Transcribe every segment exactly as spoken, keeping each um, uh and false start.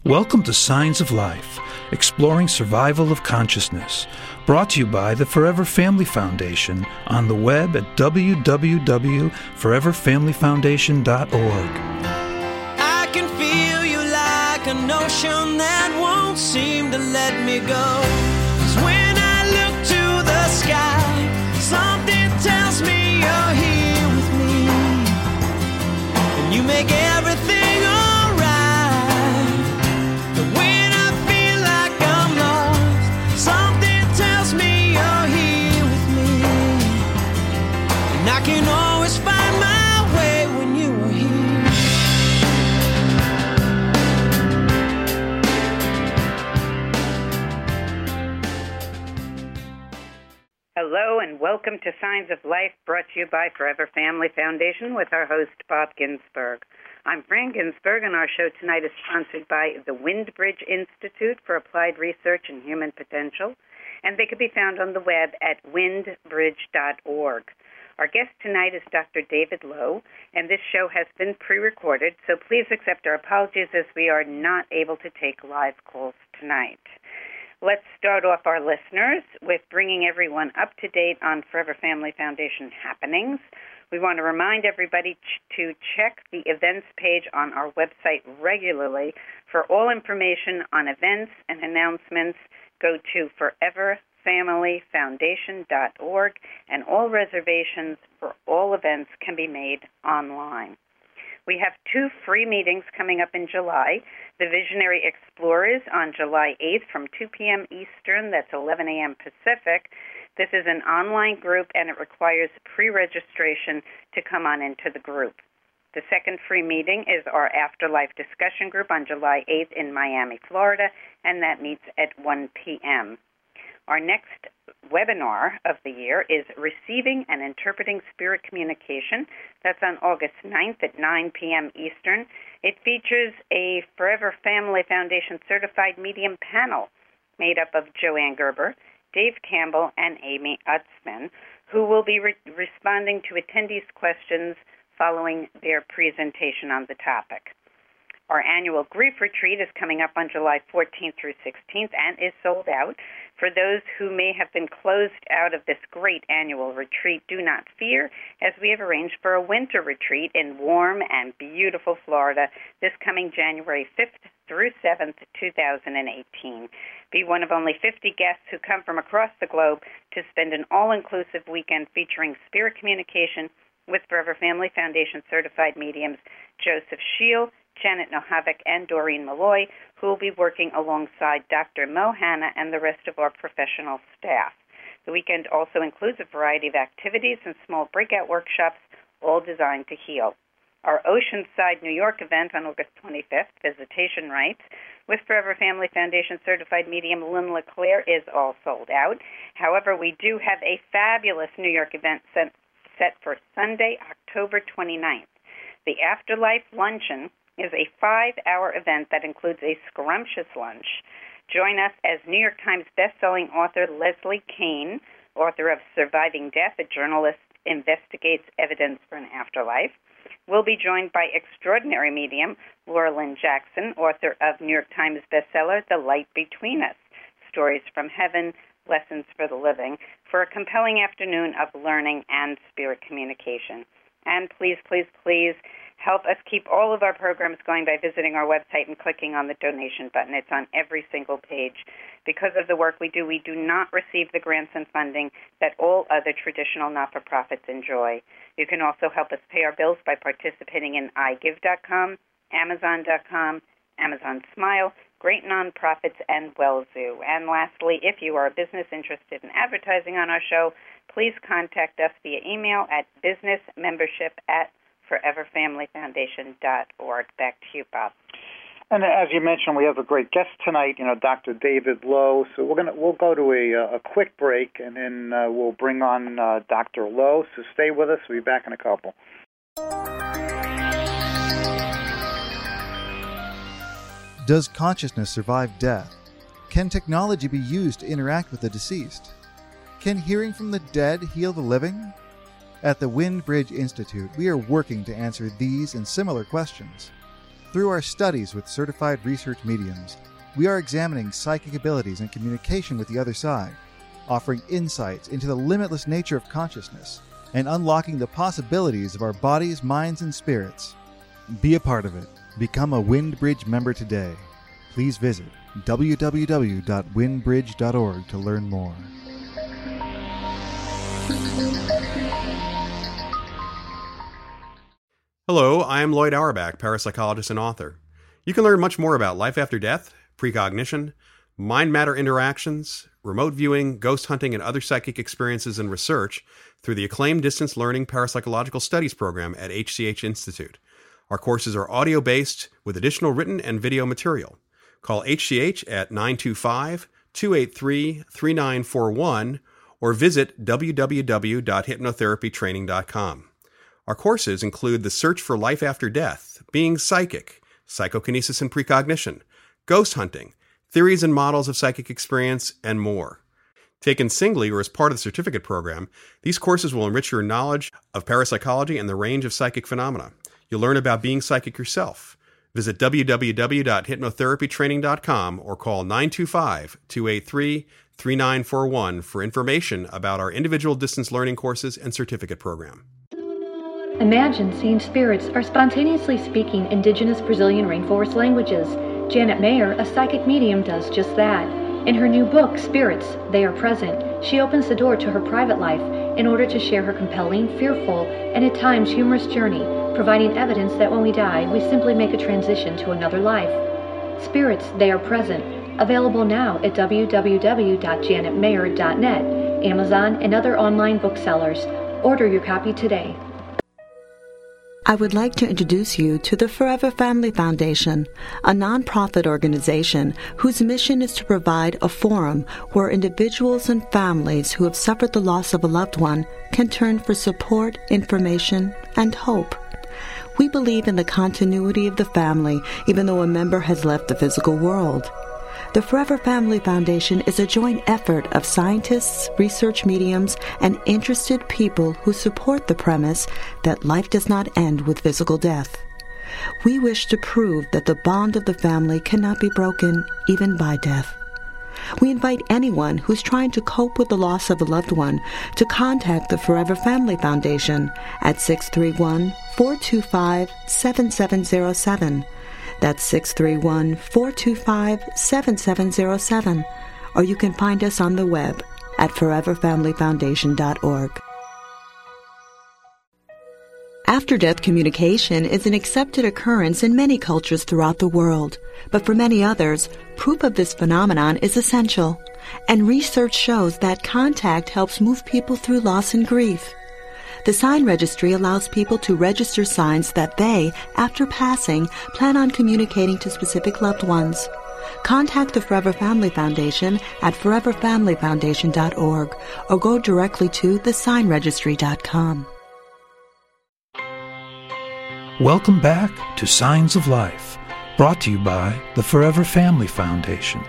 Welcome to Signs of Life, exploring survival of consciousness, brought to you by the Forever Family Foundation on the web at w w w dot forever family foundation dot org. I can feel you like an ocean that won't seem to let me go. 'Cause when I look to the sky, something tells me you're here with me, and you make everything I can always find my way when you are here. Hello and welcome to Signs of Life, brought to you by Forever Family Foundation with our host, Bob Ginsberg. I'm Fran Ginsberg, and our show tonight is sponsored by the Windbridge Institute for Applied Research and Human Potential, and they can be found on the web at windbridge dot org. Our guest tonight is Doctor David Lowe, and this show has been pre-recorded, so please accept our apologies as we are not able to take live calls tonight. Let's start off our listeners with bringing everyone up to date on Forever Family Foundation happenings. We want to remind everybody to check the events page on our website regularly. For all information on events and announcements, go to forever family foundation dot org, and all reservations for all events can be made online. We have two free meetings coming up in July. The Visionary Explorers on July eighth from two p.m. Eastern, that's eleven a.m. Pacific. This is an online group, and it requires pre-registration to come on into the group. The second free meeting is our Afterlife discussion group on July eighth in Miami, Florida, and that meets at one p.m. Our next webinar of the year is Receiving and Interpreting Spirit Communication. That's on August ninth at nine p.m. Eastern. It features a Forever Family Foundation certified medium panel made up of Joanne Gerber, Dave Campbell, and Amy Utzman, who will be re- responding to attendees' questions following their presentation on the topic. Our annual grief retreat is coming up on July fourteenth through sixteenth and is sold out. For those who may have been closed out of this great annual retreat, do not fear, as we have arranged for a winter retreat in warm and beautiful Florida this coming January fifth through seventh, two thousand eighteen. Be one of only fifty guests who come from across the globe to spend an all-inclusive weekend featuring spirit communication with Forever Family Foundation certified mediums Joseph Scheel, Janet Nohavec, and Doreen Malloy, who will be working alongside Doctor Mo Hanna and the rest of our professional staff. The weekend also includes a variety of activities and small breakout workshops, all designed to heal. Our Oceanside, New York event on August twenty-fifth, Visitation Rights, with Forever Family Foundation certified medium Lynn LeClaire, is all sold out. However, we do have a fabulous New York event set, set for Sunday, October twenty-ninth. The Afterlife Luncheon is a five-hour event that includes a scrumptious lunch. Join us as New York Times bestselling author Leslie Kean, author of Surviving Death, a journalist investigates evidence for an afterlife. We'll be joined by extraordinary medium Laura Lynn Jackson, author of New York Times bestseller The Light Between Us, Stories from Heaven, Lessons for the Living, for a compelling afternoon of learning and spirit communication. And please, please, please help us keep all of our programs going by visiting our website and clicking on the donation button. It's on every single page. Because of the work we do, we do not receive the grants and funding that all other traditional not-for-profits enjoy. You can also help us pay our bills by participating in i give dot com, amazon dot com, Amazon Smile, Great Nonprofits, and WellZoo. And lastly, if you are a business interested in advertising on our show, please contact us via email at businessmembership at forever family foundation dot org. Back to you, Bob. And as you mentioned, we have a great guest tonight, you know, Doctor David Lowe. So we're gonna we'll go to a, a quick break, and then uh, we'll bring on uh, Doctor Lowe. So stay with us. We'll be back in a couple. Does consciousness survive death? Can technology be used to interact with the deceased? Can hearing from the dead heal the living? At the Windbridge Institute, we are working to answer these and similar questions. Through our studies with certified research mediums, we are examining psychic abilities and communication with the other side, offering insights into the limitless nature of consciousness, and unlocking the possibilities of our bodies, minds, and spirits. Be a part of it. Become a WindBridge member today. Please visit w w w dot windbridge dot org to learn more. Hello, I am Lloyd Auerbach, parapsychologist and author. You can learn much more about life after death, precognition, mind-matter interactions, remote viewing, ghost hunting, and other psychic experiences and research through the acclaimed Distance Learning Parapsychological Studies program at H C H Institute. Our courses are audio-based with additional written and video material. Call H C H at nine two five, two eight three, three nine four one or visit w w w dot hypnotherapy training dot com. Our courses include The Search for Life After Death, Being Psychic, Psychokinesis and Precognition, Ghost Hunting, Theories and Models of Psychic Experience, and more. Taken singly or as part of the certificate program, these courses will enrich your knowledge of parapsychology and the range of psychic phenomena. You'll learn about being psychic yourself. Visit w w w dot hypnotherapy training dot com or call nine two five, two eight three, three nine four one for information about our individual distance learning courses and certificate program. Imagine seeing spirits or spontaneously speaking indigenous Brazilian rainforest languages. Janet Mayer, a psychic medium, does just that. In her new book, Spirits, They Are Present, she opens the door to her private life in order to share her compelling, fearful, and at times humorous journey, providing evidence that when we die, we simply make a transition to another life. Spirits, They Are Present, available now at w w w dot janet mayer dot net, Amazon, and other online booksellers. Order your copy today. I would like to introduce you to the Forever Family Foundation, a nonprofit organization whose mission is to provide a forum where individuals and families who have suffered the loss of a loved one can turn for support, information, and hope. We believe in the continuity of the family even though a member has left the physical world. The Forever Family Foundation is a joint effort of scientists, research mediums, and interested people who support the premise that life does not end with physical death. We wish to prove that the bond of the family cannot be broken even by death. We invite anyone who's trying to cope with the loss of a loved one to contact the Forever Family Foundation at six three one, four two five, seven seven zero seven. That's six three one, four two five, seven seven zero seven. Or you can find us on the web at forever family foundation dot org. After-death communication is an accepted occurrence in many cultures throughout the world. But for many others, proof of this phenomenon is essential. And research shows that contact helps move people through loss and grief. The Sign Registry allows people to register signs that they, after passing, plan on communicating to specific loved ones. Contact the Forever Family Foundation at forever family foundation dot org or go directly to the sign registry dot com. Welcome back to Signs of Life, brought to you by the Forever Family Foundation.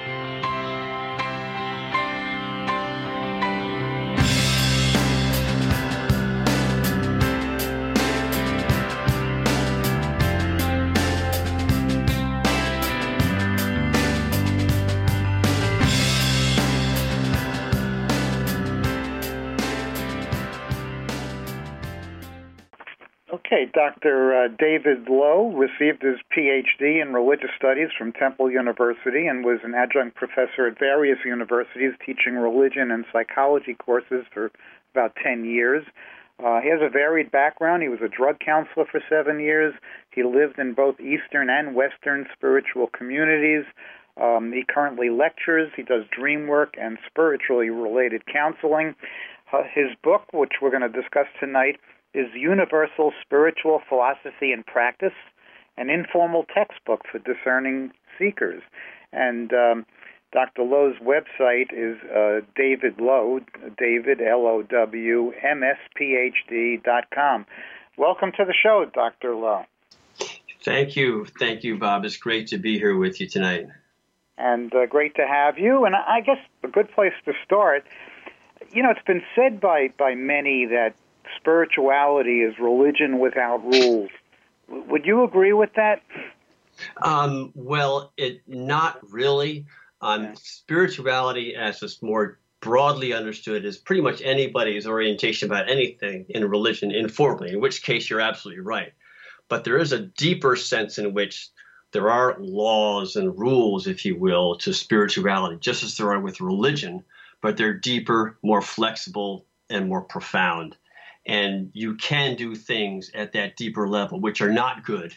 Okay, Doctor Uh, David Lowe received his P H D in Religious Studies from Temple University and was an adjunct professor at various universities teaching religion and psychology courses for about ten years. Uh, he has a varied background. He was a drug counselor for seven years. He lived in both Eastern and Western spiritual communities. Um, he currently lectures. He does dream work and spiritually related counseling. Uh, his book, which we're going to discuss tonight, is Universal Spiritual Philosophy and Practice, an informal textbook for discerning seekers. And um, Doctor Lowe's website is uh, David Lowe, David, L O W, M S P H D dot com. Welcome to the show, Doctor Lowe. Thank you. Thank you, Bob. It's great to be here with you tonight. And uh, great to have you. And I guess a good place to start, you know, it's been said by, by many that spirituality is religion without rules. Would you agree with that? Um, well, it not really. Um, Yeah. Spirituality, as it's more broadly understood, is pretty much anybody's orientation about anything in religion informally, in which case you're absolutely right. But there is a deeper sense in which there are laws and rules, if you will, to spirituality, just as there are with religion, but they're deeper, more flexible, and more profound. And you can do things at that deeper level, which are not good,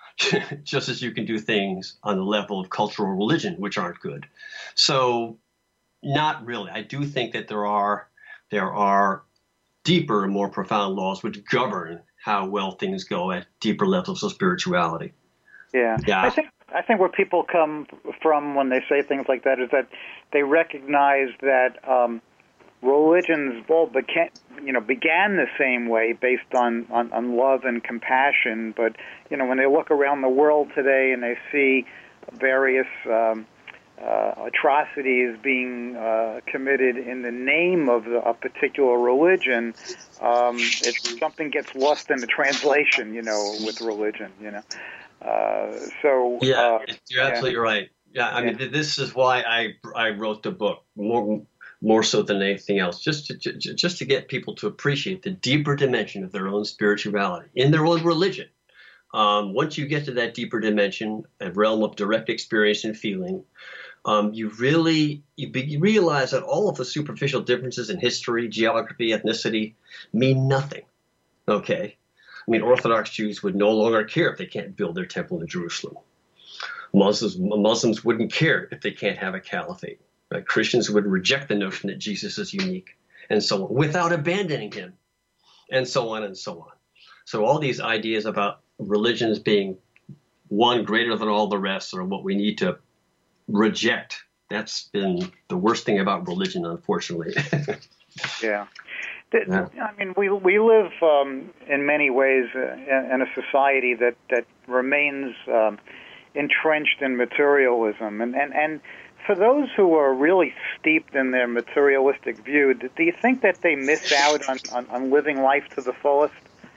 just as you can do things on the level of cultural religion, which aren't good. So not really. I do think that there are there are deeper and more profound laws which govern how well things go at deeper levels of spirituality. Yeah. Yeah. I think I think where people come from when they say things like that is that they recognize that um, religions all began, you know, began the same way, based on, on, on love and compassion. But you know, when they look around the world today and they see various um, uh, atrocities being uh, committed in the name of the, a particular religion, um, it, something gets lost in the translation. You know, with religion. You know. Uh, so yeah, uh, you're absolutely yeah. right. Yeah, I Yeah. mean, this is why I I wrote the book more more so than anything else, just to just to get people to appreciate the deeper dimension of their own spirituality in their own religion. Um, once you get to that deeper dimension, a realm of direct experience and feeling, um, you really you, be, you realize that all of the superficial differences in history, geography, ethnicity mean nothing. Okay. I mean, Orthodox Jews would no longer care if they can't build their temple in Jerusalem. Muslims, Muslims wouldn't care if they can't have a caliphate. Right? Christians would reject the notion that Jesus is unique, and so on, without abandoning him, and so on and so on. So all these ideas about religions being one greater than all the rest are what we need to reject. That's been the worst thing about religion, unfortunately. Yeah. I mean, we we live um, in many ways uh, in, in a society that that remains um, entrenched in materialism, and, and and for those who are really steeped in their materialistic view, do you think that they miss out on, on, on living life to the fullest?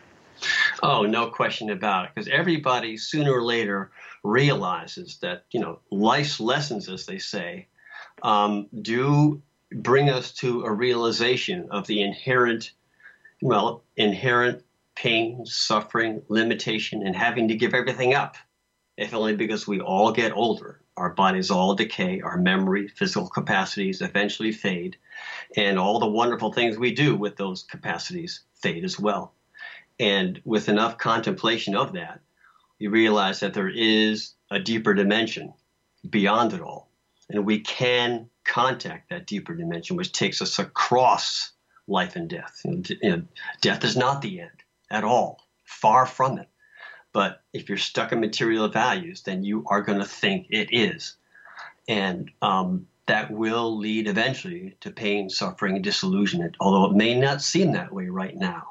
Oh, no question about it, because everybody sooner or later realizes that, you know, life's lessons, as they say, um, do bring us to a realization of the inherent, well, inherent pain, suffering, limitation, and having to give everything up, if only because we all get older. Our bodies all decay, our memory, physical capacities eventually fade, and all the wonderful things we do with those capacities fade as well. And with enough contemplation of that, you realize that there is a deeper dimension beyond it all. And we can contact that deeper dimension, which takes us across life and death. You know, death is not the end at all, far from it. But if you're stuck in material values, then you are going to think it is. And um, that will lead eventually to pain, suffering, and disillusionment, although it may not seem that way right now.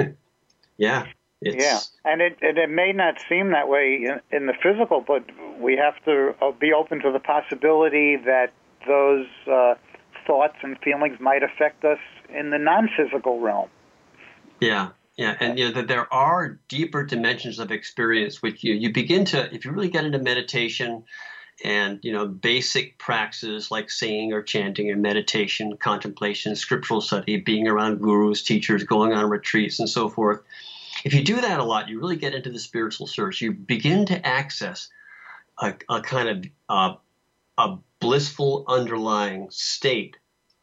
Yeah. It's, yeah, and it, and it may not seem that way in, in the physical, but we have to be open to the possibility that those uh, thoughts and feelings might affect us in the non-physical realm. Yeah, yeah, and you know that there are deeper dimensions of experience which you you begin to, if you really get into meditation and you know basic practices like singing or chanting or meditation, contemplation, scriptural study, being around gurus, teachers, going on retreats, and so forth. If you do that a lot, you really get into the spiritual search. You begin to access a, a kind of uh, a blissful underlying state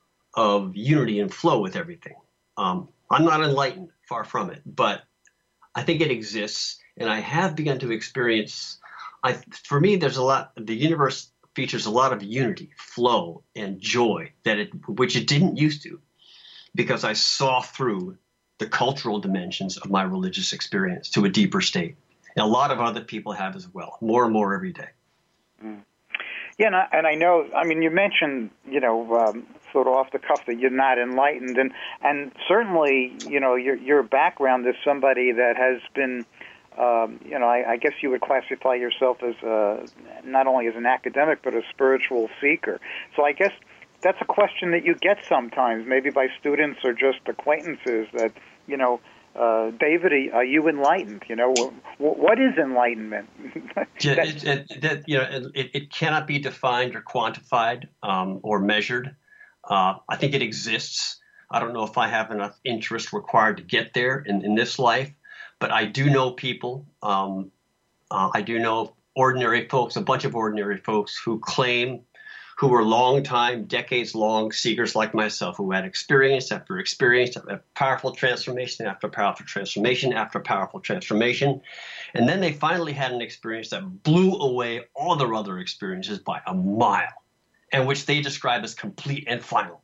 of unity and flow with everything. Um, I'm not enlightened, far from it, but I think it exists, and I have begun to experience. I, for me, there's a lot. The universe features a lot of unity, flow, and joy that it, which it didn't used to, because I saw through the cultural dimensions of my religious experience to a deeper state. And a lot of other people have as well, more and more every day. Mm. Yeah, and I, and I know, I mean, you mentioned, you know, um, sort of off the cuff that you're not enlightened, and, and certainly, you know, your your background is somebody that has been, um, you know, I, I guess you would classify yourself as a, not only as an academic, but a spiritual seeker. So I guess that's a question that you get sometimes, maybe by students or just acquaintances, that, you know, uh, David, are you enlightened? You know, what is enlightenment? Yeah, it, it, that, you know, it, it cannot be defined or quantified um, or measured. Uh, I think it exists. I don't know if I have enough interest required to get there in, in this life, but I do know people. Um, uh, I do know ordinary folks, a bunch of ordinary folks who claim, who were long-time, decades-long seekers like myself, who had experience after experience, after powerful transformation after powerful transformation after powerful transformation. And then they finally had an experience that blew away all their other experiences by a mile, and which they describe as complete and final.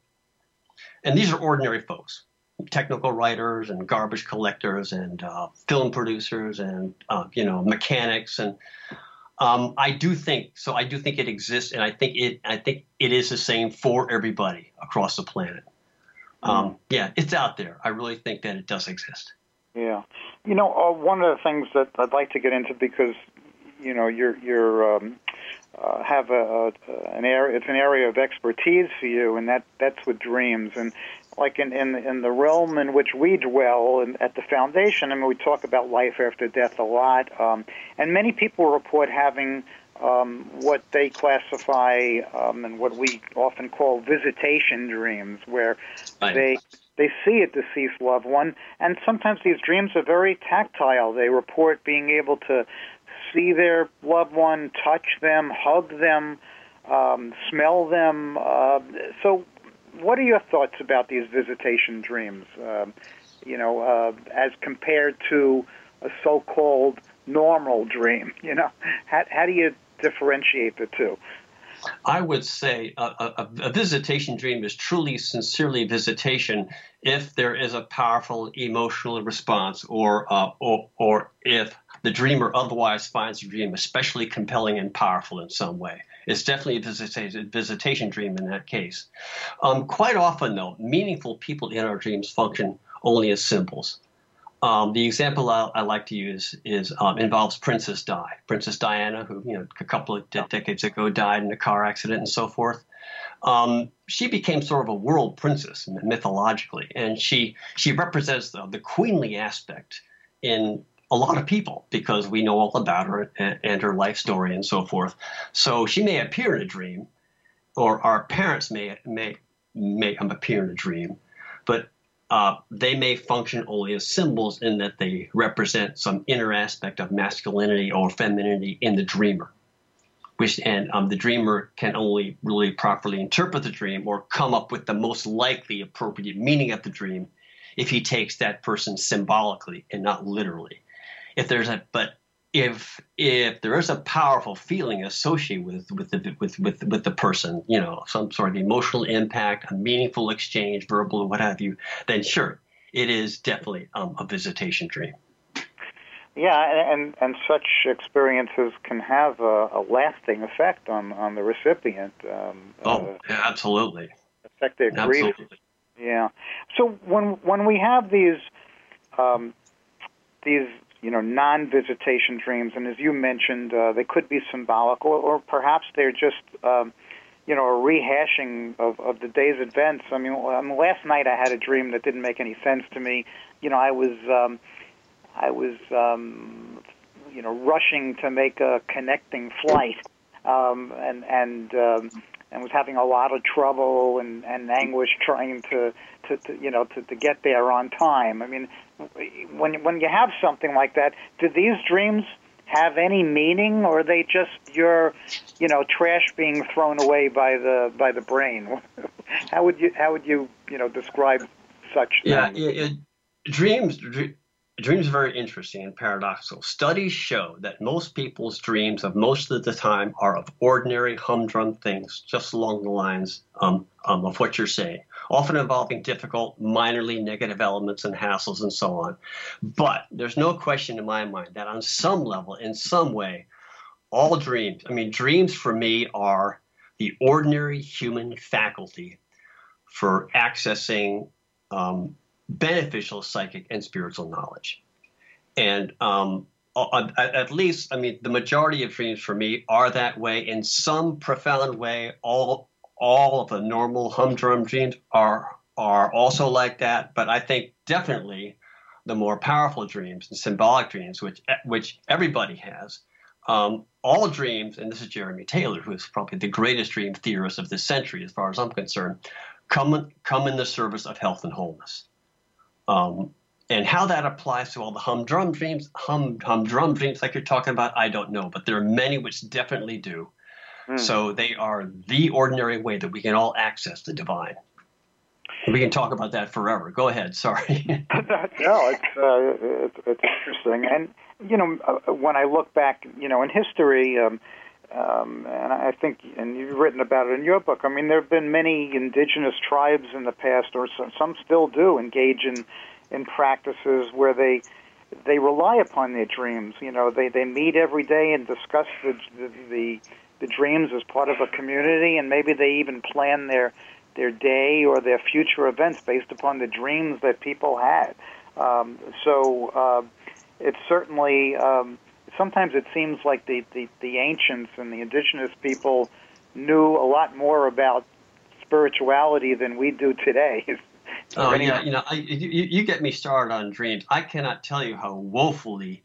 And these are ordinary folks, technical writers and garbage collectors and uh, film producers and, uh, you know, mechanics. And um, I do think, so I do think it exists, and I think it, I think it is the same for everybody across the planet. Um, yeah, it's out there. I really think that it does exist. Yeah. You know, uh, one of the things that I'd like to get into, because, you know, you're, you're, um, Uh, have a, a an area. It's an area of expertise for you, and that that's with dreams. And like in in, in the realm in which we dwell, and at the foundation, I mean, we talk about life after death a lot. Um, and many people report having um, what they classify um, and what we often call visitation dreams, where Right. they they see a deceased loved one, and sometimes these dreams are very tactile. They report being able to see their loved one, touch them, hug them, um, smell them. Uh, so what are your thoughts about these visitation dreams, uh, you know, uh, as compared to a so-called normal dream? You know, how, how do you differentiate the two? I would say a, a, a visitation dream is truly, sincerely visitation if there is a powerful emotional response, or uh, or, or if the dreamer otherwise finds the dream especially compelling and powerful in some way. It's definitely a visitation, visitation dream in that case. Um, quite often, though, meaningful people in our dreams function only as symbols. Um, the example I, I like to use is um, involves Princess Di, Princess Diana, who you know a couple of de- decades ago died in a car accident and so forth. Um, she became sort of a world princess mythologically, and she she represents the, the queenly aspect in a lot of people because we know all about her and, and her life story and so forth. So she may appear in a dream, or our parents may may may appear in a dream, but Uh, they may function only as symbols in that they represent some inner aspect of masculinity or femininity in the dreamer, which and um, the dreamer can only really properly interpret the dream or come up with the most likely appropriate meaning of the dream if he takes that person symbolically and not literally. If there's a but if if there is a powerful feeling associated with with the with with with the person, you know, some sort of emotional impact, a meaningful exchange, verbal or what have you, then sure, it is definitely um, a visitation dream. Yeah, and and such experiences can have a, a lasting effect on, on the recipient. Um, oh, uh, yeah, absolutely. Affect their grief. Absolutely. Yeah. So when when we have these um, these you know, non-visitation dreams, and as you mentioned, uh, they could be symbolic, or, or perhaps they're just, um, you know, a rehashing of, of the day's events. I mean, um, last night I had a dream that didn't make any sense to me. You know, I was, um, I was, um, you know, rushing to make a connecting flight, um, and and um, and was having a lot of trouble and, and anguish trying to, to, to you know, to, to get there on time. I mean, when when you have something like that, do these dreams have any meaning, or are they just your, you know, trash being thrown away by the by the brain? How would you how would you you know describe such? Yeah, it, it, dreams. Dr- Dreams are very interesting and paradoxical. Studies show that most people's dreams of most of the time are of ordinary humdrum things, just along the lines um, um, of what you're saying, often involving difficult, minorly negative elements and hassles and so on. But there's no question in my mind that on some level, in some way, all dreams, I mean, dreams for me are the ordinary human faculty for accessing um, beneficial psychic and spiritual knowledge. And um, at, at least, I mean, the majority of dreams for me are that way in some profound way. All all of the normal humdrum dreams are are also like that. But I think definitely the more powerful dreams, the symbolic dreams, which which everybody has, um, all dreams, and this is Jeremy Taylor, who is probably the greatest dream theorist of this century, as far as I'm concerned, come come in the service of health and wholeness. Um, and how that applies to all the humdrum dreams, hum humdrum dreams like you're talking about, I don't know, but there are many which definitely do. Mm. So they are the ordinary way that we can all access the divine. We can talk about that forever. Go ahead. Sorry. No, it's, uh, it's it's interesting, and you know, uh, when I look back, you know, in history, um, um, and I think, and you've written about it in your book. I mean, there have been many indigenous tribes in the past, or some, some still do, engage in in practices where they they rely upon their dreams. You know, they they meet every day and discuss the the the, the dreams as part of a community, and maybe they even plan their their day or their future events based upon the dreams that people had. Um, so uh, it's certainly, um, sometimes it seems like the, the, the ancients and the indigenous people knew a lot more about spirituality than we do today. Oh, yeah, you know, I, you, you get me started on dreams. I cannot tell you how woefully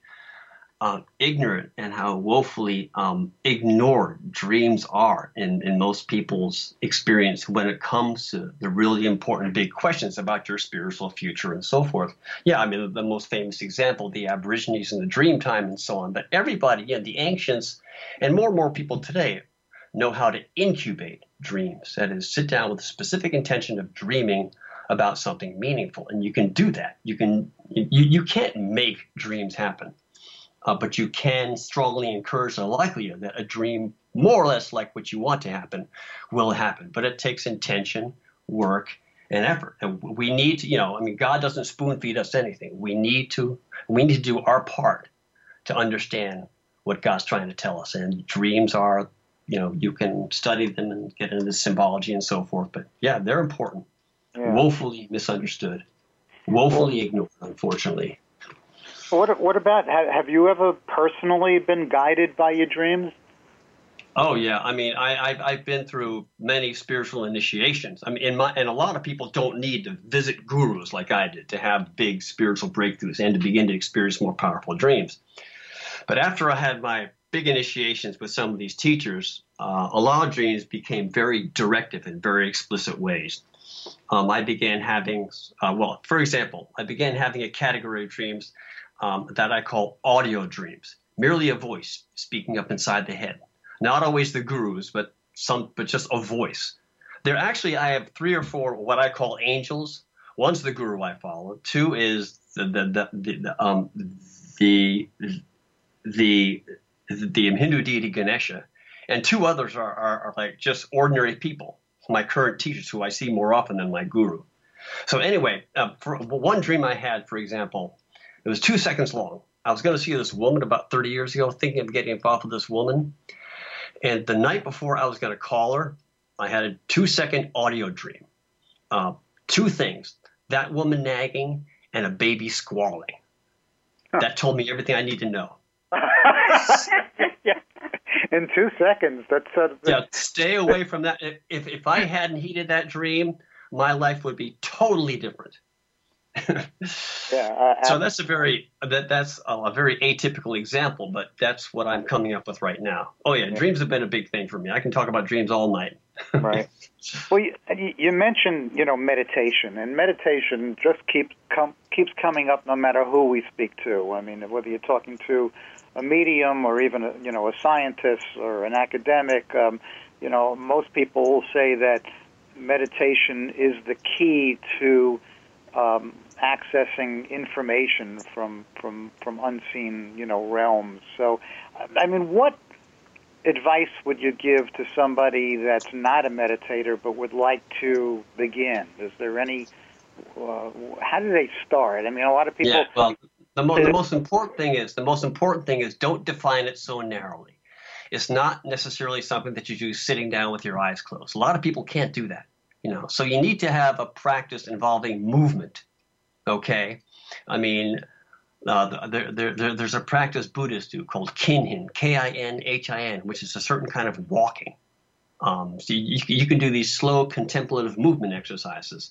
Uh, ignorant and how woefully um, ignored dreams are in, in most people's experience when it comes to the really important big questions about your spiritual future and so forth. Yeah, I mean, the, the most famous example, the Aborigines and the dream time and so on. But everybody, yeah, the ancients and more and more people today know how to incubate dreams. That is, sit down with a specific intention of dreaming about something meaningful. And you can do that. You can, you, you can't make dreams happen. Uh, but you can strongly encourage the likelihood that a dream, more or less like what you want to happen, will happen. But it takes intention, work, and effort. And we need to, you know, I mean, God doesn't spoon feed us anything. We need to, we need to do our part to understand what God's trying to tell us. And dreams are, you know, you can study them and get into the symbology and so forth. But yeah, they're important. Yeah. Woefully misunderstood, woefully well, ignored, unfortunately. What, what about, have you ever personally been guided by your dreams? Oh, yeah. I mean, I, I've, I've been through many spiritual initiations. I mean, in my, and a lot of people don't need to visit gurus like I did to have big spiritual breakthroughs and to begin to experience more powerful dreams. But after I had my big initiations with some of these teachers, uh, a lot of dreams became very directive in very explicit ways. Um, I began having, uh, well, for example, I began having a category of dreams Um, that I call audio dreams, merely a voice speaking up inside the head. Not always the gurus, but some, but just a voice. There actually, I have three or four what I call angels. One's the guru I follow. Two is the the the the the, um, the, the, the Hindu deity Ganesha, and two others are, are are like just ordinary people, my current teachers who I see more often than my guru. So anyway, uh, for one dream I had, for example. It was two seconds long. I was going to see this woman about thirty years ago, thinking of getting involved with this woman. And the night before I was going to call her, I had a two-second audio dream. Uh, two things, that woman nagging and a baby squalling. Huh. That told me everything I need to know. Yeah. In two seconds. That's uh, yeah, stay away from that. If, if I hadn't heeded that dream, my life would be totally different. yeah, uh, so that's a very that that's a, a very atypical example, but that's what I'm coming up with right now. Oh yeah, yeah, dreams have been a big thing for me. I can talk about dreams all night. Right. Well, you, you mentioned you know meditation, and meditation just keeps com- keeps coming up no matter who we speak to. I mean, whether you're talking to a medium or even a, you know a scientist or an academic, um, you know most people will say that meditation is the key to Um, accessing information from, from from unseen, you know, realms. So, I mean, what advice would you give to somebody that's not a meditator but would like to begin? Is there any? Uh, how do they start? I mean, a lot of people. Yeah, well, the, mo- the most important thing is the most important thing is don't define it so narrowly. It's not necessarily something that you do sitting down with your eyes closed. A lot of people can't do that. You know, so you need to have a practice involving movement, okay? I mean, uh, there, there, there, there's a practice Buddhists do called Kinhin, K I N H I N, which is a certain kind of walking. Um, so you, you can do these slow contemplative movement exercises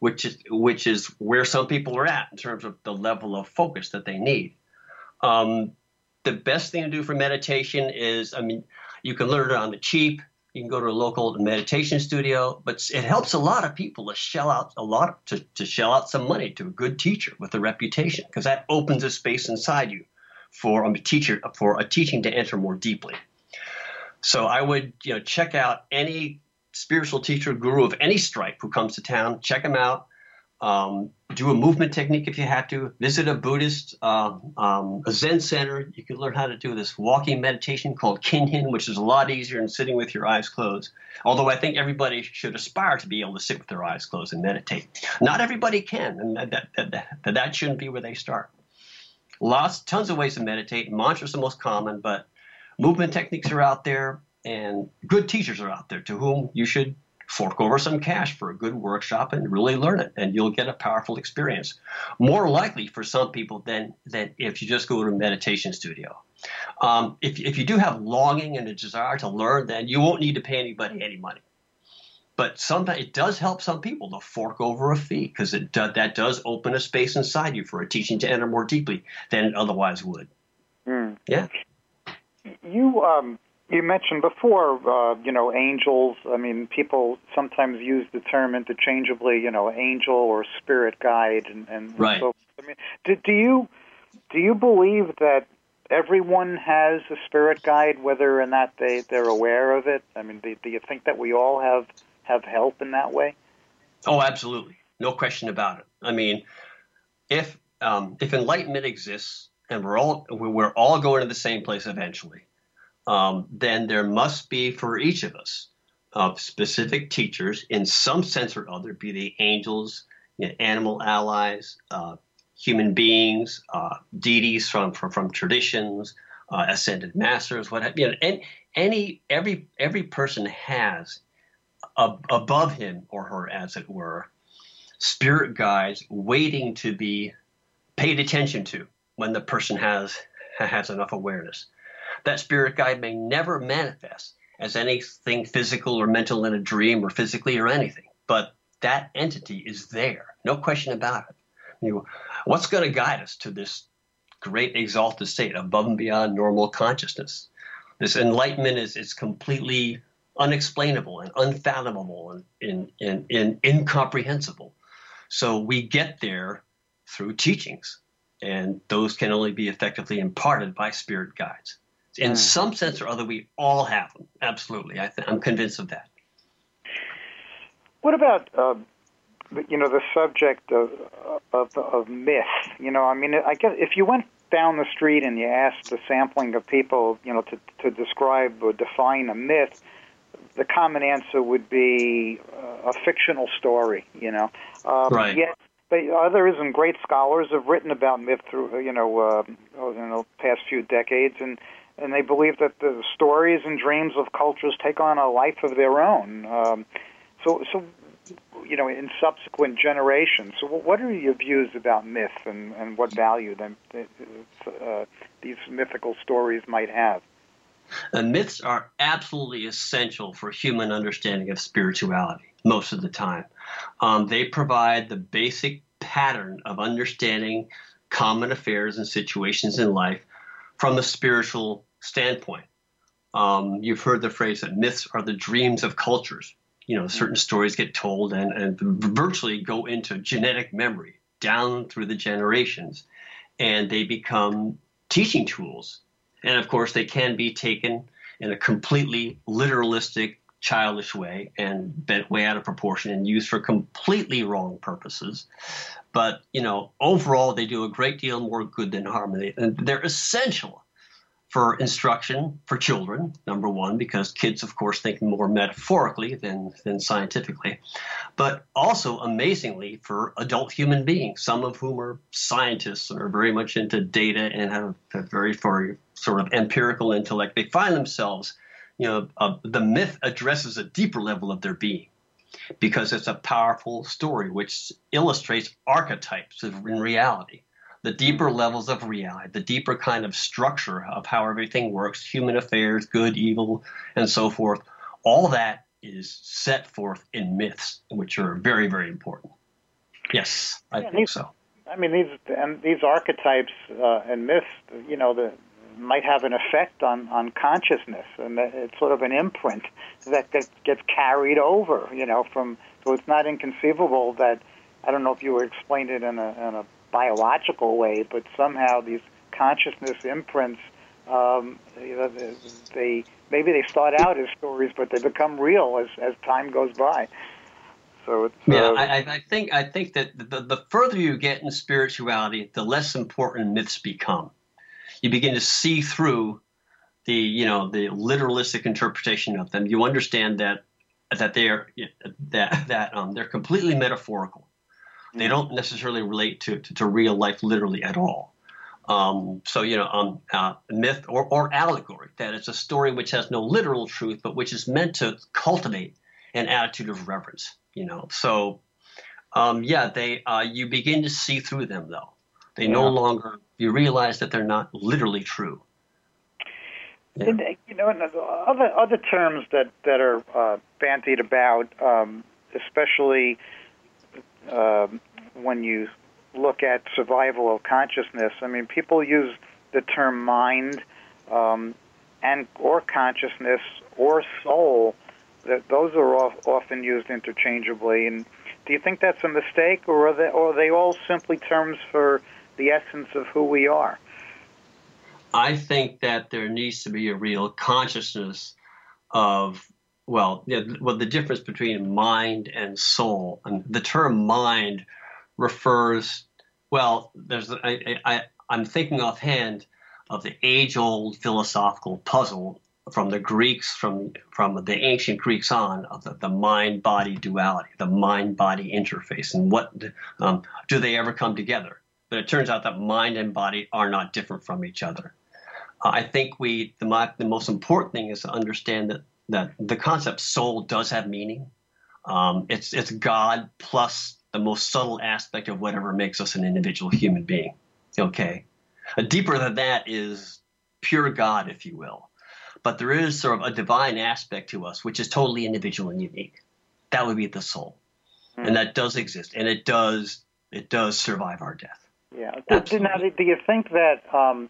which is which is where some people are at in terms of the level of focus that they need. Um, the best thing to do for meditation is, I mean, you can learn it on the cheap. You can go to a local meditation studio, but it helps a lot of people to shell out a lot to, to shell out some money to a good teacher with a reputation, because that opens a space inside you for a teacher for a teaching to enter more deeply. So I would, you know, check out any spiritual teacher, guru of any stripe who comes to town. Check them out. Um, do a movement technique if you have to. Visit a Buddhist, uh, um, a Zen center. You can learn how to do this walking meditation called Kinhin, which is a lot easier than sitting with your eyes closed. Although I think everybody should aspire to be able to sit with their eyes closed and meditate. Not everybody can, and that that, that, that, that shouldn't be where they start. Lots, tons of ways to meditate. Mantra's the most common, but movement techniques are out there, and good teachers are out there to whom you should fork over some cash for a good workshop and really learn it, and you'll get a powerful experience. More likely for some people than, than if you just go to a meditation studio. Um, if, if you do have longing and a desire to learn, then you won't need to pay anybody any money. But sometimes it does help some people to fork over a fee, because it do, that does open a space inside you for a teaching to enter more deeply than it otherwise would. Mm. Yeah. You um, you mentioned before, uh, you know, angels. I mean, people sometimes use the term interchangeably, you know, angel or spirit guide, and, and right. so. I mean, do, do you do you believe that everyone has a spirit guide, whether or not they they're aware of it? I mean, do, do you think that we all have have help in that way? Oh, absolutely. No question about it. I mean, if um, if enlightenment exists and we're all we're all going to the same place eventually, um, then there must be for each of us uh, specific teachers in some sense or other, be they angels, you know, animal allies, uh, human beings, uh, deities from from, from traditions, uh, ascended masters, what have you know, and any every every person has ab- above him or her, as it were, spirit guides waiting to be paid attention to when the person has has enough awareness. That spirit guide may never manifest as anything physical or mental in a dream or physically or anything, but that entity is there, no question about it. You know, what's going to guide us to this great exalted state above and beyond normal consciousness? This enlightenment is, is completely unexplainable and unfathomable and, and, and, and incomprehensible. So we get there through teachings, and those can only be effectively imparted by spirit guides. In some sense or other, we all have them. Absolutely. I th- I'm convinced of that. What about, uh, you know, the subject of, of of myth? You know, I mean, I guess if you went down the street and you asked a sampling of people, you know, to, to describe or define a myth, the common answer would be uh, a fictional story, you know. Um, right. Yet, but others and great scholars have written about myth through, you know, uh, in the past few decades, and and they believe that the stories and dreams of cultures take on a life of their own. Um, so, so, you know, in subsequent generations. So what are your views about myth and, and what value them, uh, these mythical stories might have? And myths are absolutely essential for human understanding of spirituality most of the time. Um, they provide the basic pattern of understanding common affairs and situations in life from a spiritual standpoint. Um, you've heard the phrase that myths are the dreams of cultures. You know, certain stories get told and, and virtually go into genetic memory down through the generations, and they become teaching tools. And of course, they can be taken in a completely literalistic, childish way and bent way out of proportion and used for completely wrong purposes. But, you know, overall, they do a great deal more good than harm. And they're essential for instruction for children, number one, because kids, of course, think more metaphorically than, than scientifically, but also amazingly for adult human beings, some of whom are scientists and are very much into data and have a very, very sort of empirical intellect. They find themselves, you know, uh, the myth addresses a deeper level of their being because it's a powerful story which illustrates archetypes of, in reality. The deeper levels of reality, the deeper kind of structure of how everything works, human affairs, good, evil, and so forth, all that is set forth in myths, which are very, very important. Yes, I yeah, think these, so. I mean, these and these archetypes uh, and myths, you know, the, might have an effect on, on consciousness, and it's sort of an imprint that gets, gets carried over, you know, from, so it's not inconceivable that, I don't know if you would explain it in a, in a biological way, but somehow these consciousness imprints, um, you know, they, maybe they start out as stories, but they become real as, as time goes by. So it's, yeah, uh, I, I think I think that the, the further you get in spirituality, the less important myths become. You begin to see through the, you know, the literalistic interpretation of them. You understand that that they are that that um, they're completely metaphorical. They don't necessarily relate to, to, to real life literally at all. Um, so, you know, um, uh, myth or, or allegory, that it's a story which has no literal truth, but which is meant to cultivate an attitude of reverence. You know, so um, yeah, they uh, you begin to see through them though. They Yeah. no longer, you realize that they're not literally true. Yeah. And, you know, and other other terms that that are uh, bandied about, um, especially um, when you look at survival of consciousness. I mean, people use the term mind um, and or consciousness or soul. That those are of, often used interchangeably. And do you think that's a mistake, or are they, or are they all simply terms for the essence of who we are? I think that there needs to be a real consciousness of, well, you know, well, the difference between mind and soul. And the term mind refers, well, there's I, I, I'm thinking offhand of the age-old philosophical puzzle from the Greeks, from from the ancient Greeks on, of the, the mind-body duality, the mind-body interface, and what um, do they ever come together? But it turns out that mind and body are not different from each other. Uh, I think we the, the most important thing is to understand that that the concept soul does have meaning. Um, it's it's God plus the most subtle aspect of whatever makes us an individual human being. Okay, uh, deeper than that is pure God, if you will. But there is sort of a divine aspect to us, which is totally individual and unique. That would be the soul, mm. and that does exist, and it does it does survive our death. Yeah. Do, now, do you think that um,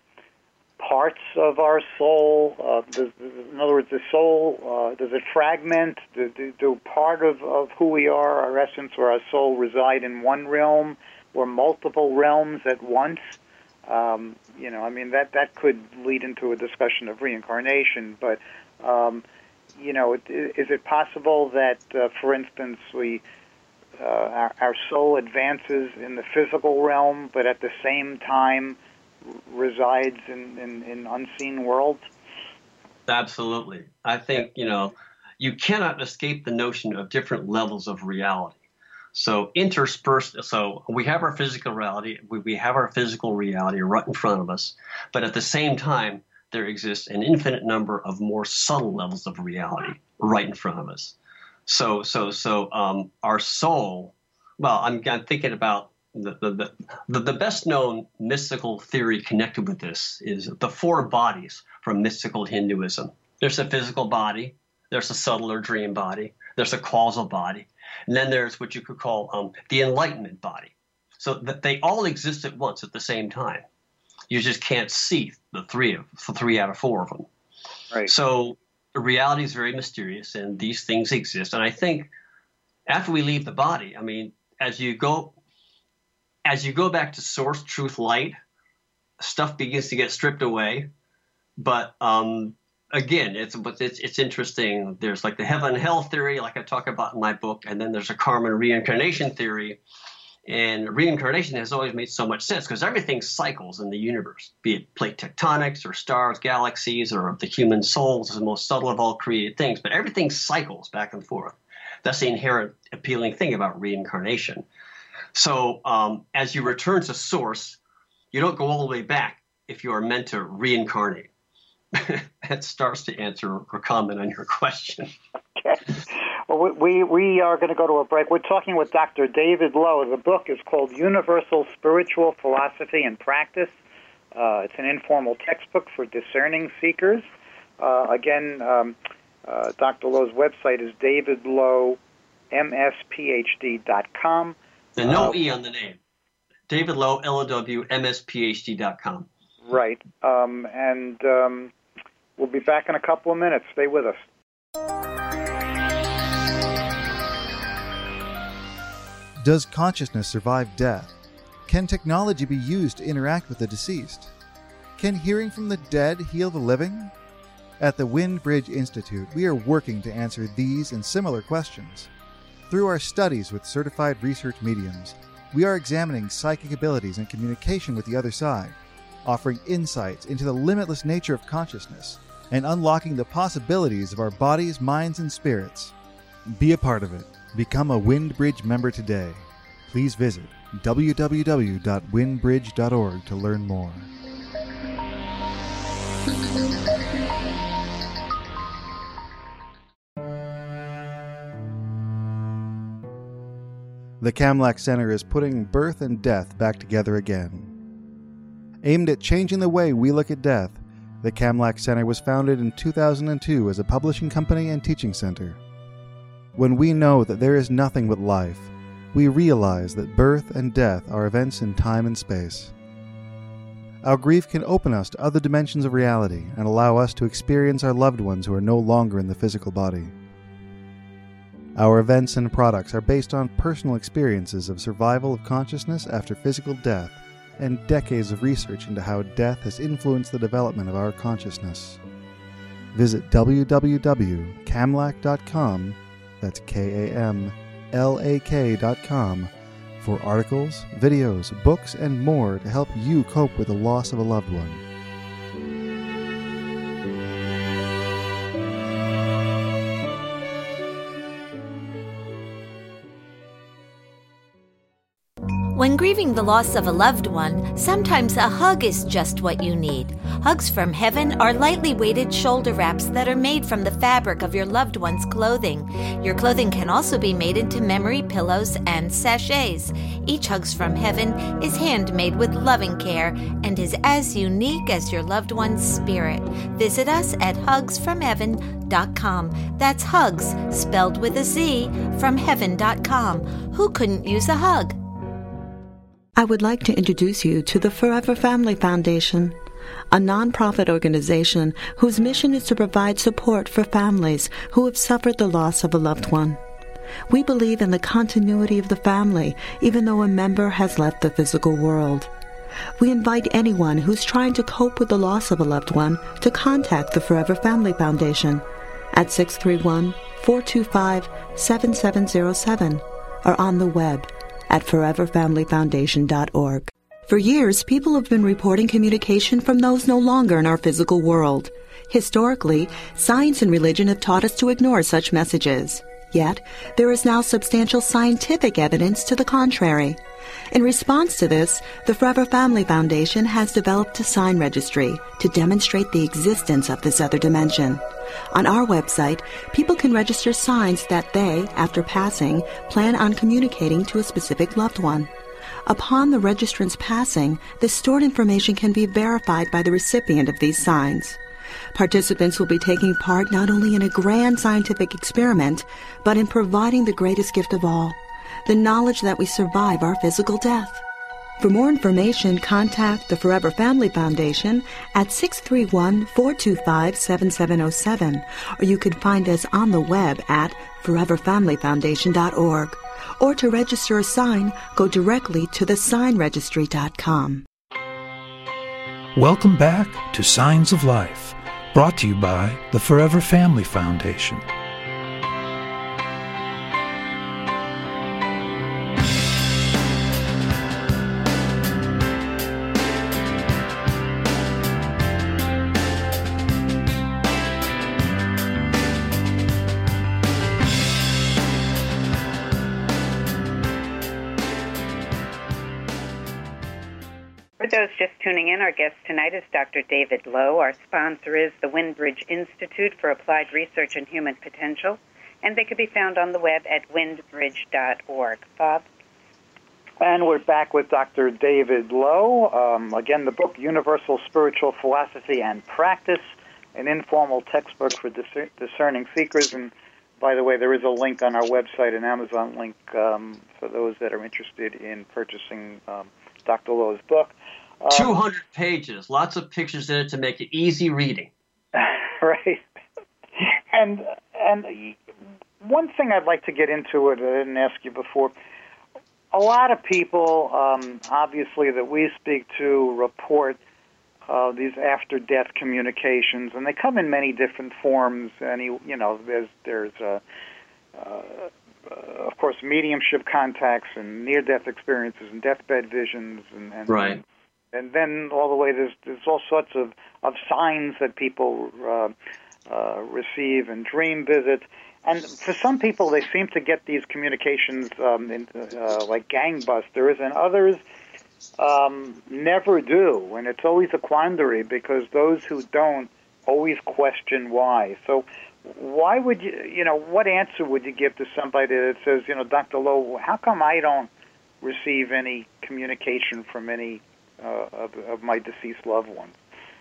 parts of our soul, uh, does, in other words, the soul, uh, does it fragment? Do, do, do part of, of who we are, our essence, or our soul, reside in one realm or multiple realms at once? Um, you know, I mean, that, that could lead into a discussion of reincarnation, but, um, you know, it, is it possible that, uh, for instance, we, uh, our, our soul advances in the physical realm, but at the same time resides in, in, in unseen worlds? Absolutely. I think, you know, you cannot escape the notion of different levels of reality. So interspersed, so we have our physical reality, we, we have our physical reality right in front of us, but at the same time, there exists an infinite number of more subtle levels of reality right in front of us. So, so, so um, our soul, well, I'm, I'm thinking about the, the, the, the best known mystical theory connected with this is the four bodies from mystical Hinduism. There's a physical body, there's a subtler dream body, there's a causal body, and then there's what you could call um, the enlightenment body. So that they all exist at once at the same time. You just can't see the three of the three out of four of them. Right. So reality is very mysterious, and these things exist. And I think after we leave the body, I mean, as you go, as you go back to source, truth, light, stuff begins to get stripped away. But um, again, it's but it's it's interesting. There's like the heaven and hell theory, like I talk about in my book, and then there's a karma and reincarnation theory. And reincarnation has always made so much sense because everything cycles in the universe, be it plate tectonics or stars, galaxies, or the human soul is the most subtle of all created things. But everything cycles back and forth. That's the inherent appealing thing about reincarnation. So um, as you return to source, you don't go all the way back if you are meant to reincarnate. That starts to answer or comment on your question. Okay. Well, we we are going to go to a break. We're talking with Doctor David Lowe. The book is called Universal Spiritual Philosophy and Practice. Uh, it's an informal textbook for discerning seekers. Uh, again, um, uh, Doctor Lowe's website is david lowe m s p h d dot com. And no Uh, E on the name. David Low, L O W, M S P H D dot com. Right. Um, and um, we'll be back in a couple of minutes. Stay with us. Does consciousness survive death? Can technology be used to interact with the deceased? Can hearing from the dead heal the living? At the Windbridge Institute, we are working to answer these and similar questions. Through our studies with certified research mediums, we are examining psychic abilities and communication with the other side, offering insights into the limitless nature of consciousness, and unlocking the possibilities of our bodies, minds, and spirits. Be a part of it. Become a Windbridge member today. Please visit w w w dot windbridge dot org to learn more. The Kamlak Center is putting birth and death back together again. Aimed at changing the way we look at death, the Kamlak Center was founded in two thousand two as a publishing company and teaching center. When we know that there is nothing but life, we realize that birth and death are events in time and space. Our grief can open us to other dimensions of reality and allow us to experience our loved ones who are no longer in the physical body. Our events and products are based on personal experiences of survival of consciousness after physical death and decades of research into how death has influenced the development of our consciousness. Visit w w w dot kamlak dot com, that's K A M L A K dot com, for articles, videos, books, and more to help you cope with the loss of a loved one. When grieving the loss of a loved one, sometimes a hug is just what you need. Hugs from Heaven are lightly weighted shoulder wraps that are made from the fabric of your loved one's clothing. Your clothing can also be made into memory pillows and sachets. Each Hugs from Heaven is handmade with loving care and is as unique as your loved one's spirit. Visit us at hugs from heaven dot com. That's hugs, spelled with a Z, from heaven dot com. Who couldn't use a hug? I would like to introduce you to the Forever Family Foundation, a nonprofit organization whose mission is to provide support for families who have suffered the loss of a loved one. We believe in the continuity of the family, even though a member has left the physical world. We invite anyone who's trying to cope with the loss of a loved one to contact the Forever Family Foundation at six three one, four two five, seven seven zero seven or on the web at forever family foundation dot org. For years, people have been reporting communication from those no longer in our physical world. Historically, science and religion have taught us to ignore such messages. Yet, there is now substantial scientific evidence to the contrary. In response to this, the Forever Family Foundation has developed a sign registry to demonstrate the existence of this other dimension. On our website, people can register signs that they, after passing, plan on communicating to a specific loved one. Upon the registrant's passing, the stored information can be verified by the recipient of these signs. Participants will be taking part not only in a grand scientific experiment, but in providing the greatest gift of all, the knowledge that we survive our physical death. For more information, contact the Forever Family Foundation at six three one, four two five, seven seven zero seven, or you can find us on the web at forever family foundation dot org. Or to register a sign, go directly to the sign registry dot com. Welcome back to Signs of Life, brought to you by the Forever Family Foundation. For those just tuning in, our guest tonight is Doctor David Low. Our sponsor is the Windbridge Institute for Applied Research and Human Potential, and they can be found on the web at windbridge dot org. Bob? And we're back with Doctor David Low. Um, again, the book, Universal Spiritual Philosophy and Practice, an informal textbook for discer- discerning seekers. And by the way, there is a link on our website, an Amazon link, um, for those that are interested in purchasing um, Doctor Lowe's book. Um, two hundred pages, lots of pictures in it to make it easy reading. Right. And and one thing I'd like to get into it, I didn't ask you before. A lot of people, um, obviously, that we speak to report uh, these after-death communications, and they come in many different forms. And you know, there's there's uh, uh, of course mediumship contacts and near-death experiences and deathbed visions, and, and right. And then all the way there's there's all sorts of, of signs that people uh, uh, receive and dream visits. And for some people, they seem to get these communications um, in, uh, like gangbusters, and others um, never do. And it's always a quandary because those who don't always question why. So why would you, you know, what answer would you give to somebody that says, you know, Doctor Lowe, how come I don't receive any communication from any uh, of, of my deceased loved ones?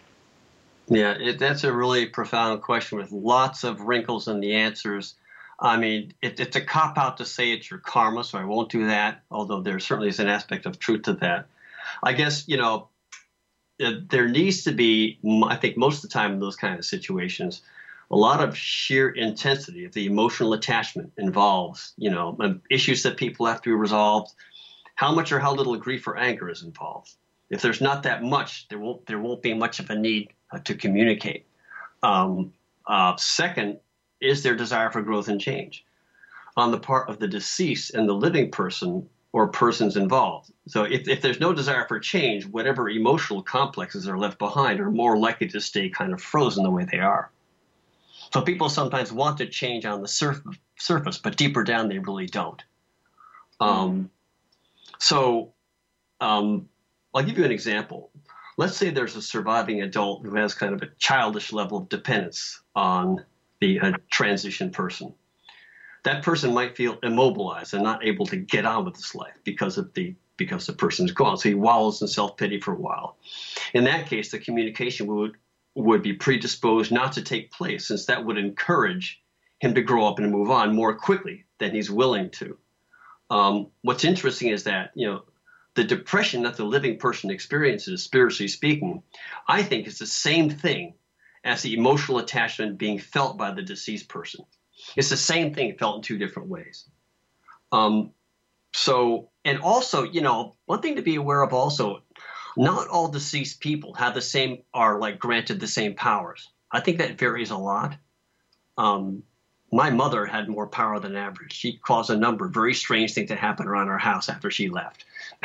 Yeah, it, that's a really profound question with lots of wrinkles in the answers. I mean, it, it's a cop-out to say it's your karma, so I won't do that, although there certainly is an aspect of truth to that. I guess, you know, it, there needs to be, I think most of the time in those kind of situations, a lot of sheer intensity of the emotional attachment involves, you know, issues that people have to be resolved. How much or how little grief or anger is involved? If there's not that much, there won't there won't be much of a need uh, to communicate. Um, uh, second, is there desire for growth and change on the part of the deceased and the living person or persons involved? So if, if there's no desire for change, whatever emotional complexes are left behind are more likely to stay kind of frozen the way they are. So people sometimes want to change on the surf, surface, but deeper down they really don't. Um, so um, I'll give you an example. Let's say there's a surviving adult who has kind of a childish level of dependence on the uh, transition person. That person might feel immobilized and not able to get on with his life because of the because the person's gone. So he wallows in self-pity for a while. In that case, the communication would would be predisposed not to take place, since that would encourage him to grow up and move on more quickly than he's willing to. Um, what's interesting is that, you know, the depression that the living person experiences, spiritually speaking, I think is the same thing as the emotional attachment being felt by the deceased person. It's the same thing felt in two different ways. Um, so, and also, you know, one thing to be aware of also, not all deceased people have the same, are like granted the same powers. I think that varies a lot. Um, my mother had more power than average. She caused a number of very strange things to happen around our house after she left.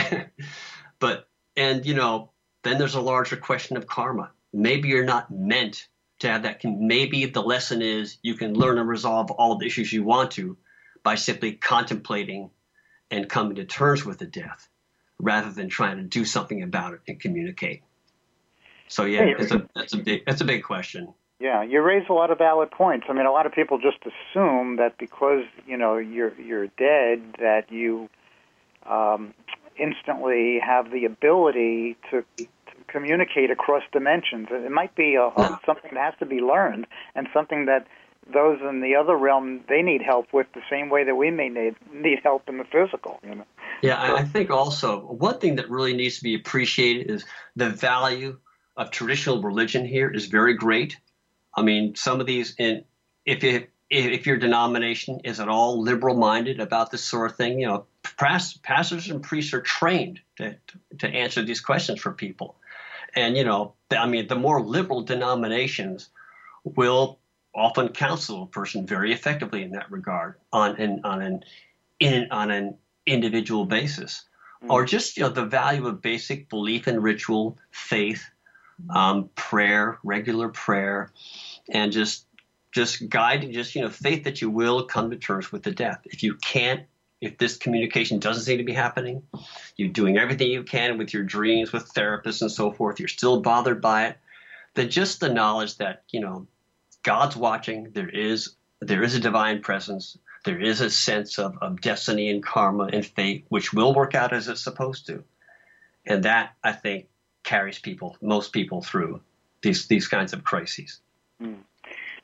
But, and, you know, then there's a larger question of karma. Maybe you're not meant to have that. Maybe the lesson is you can learn and resolve all the issues you want to by simply contemplating and coming to terms with the death, rather than trying to do something about it and communicate. So yeah, it's a that's a big that's a big question. Yeah, you raise a lot of valid points. I mean, a lot of people just assume that because, you know, you're you're dead, that you um, instantly have the ability to, to communicate across dimensions. It might be a, a, something that has to be learned, and something that those in the other realm, they need help with the same way that we may need need help in the physical, you know. Yeah, I think also one thing that really needs to be appreciated is the value of traditional religion here is very great. I mean, some of these, in, if you, if your denomination is at all liberal-minded about this sort of thing, you know, pastors and priests are trained to to answer these questions for people. And, you know, I mean, the more liberal denominations will often counsel a person very effectively in that regard on an on an in on an individual basis, mm-hmm. or just, you know, the value of basic belief in ritual, faith, um, prayer, regular prayer, and just just guiding, just, you know, faith that you will come to terms with the death. If you can't, if this communication doesn't seem to be happening, you're doing everything you can with your dreams, with therapists and so forth, you're still bothered by it, then just the knowledge that, you know, God's watching, there is there is a divine presence, there is a sense of, of destiny and karma and fate, which will work out as it's supposed to. And that, I think, carries people, most people, through these these kinds of crises. Mm.